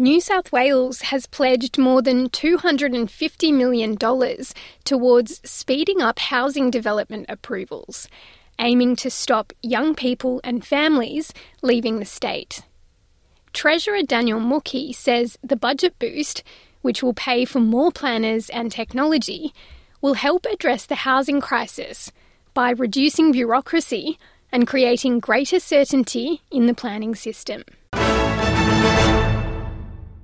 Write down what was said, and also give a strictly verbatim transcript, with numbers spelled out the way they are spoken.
New South Wales has pledged more than two hundred fifty million dollars towards speeding up housing development approvals, aiming to stop young people and families leaving the state. Treasurer Daniel Mookhey says the budget boost, which will pay for more planners and technology, will help address the housing crisis by reducing bureaucracy and creating greater certainty in the planning system.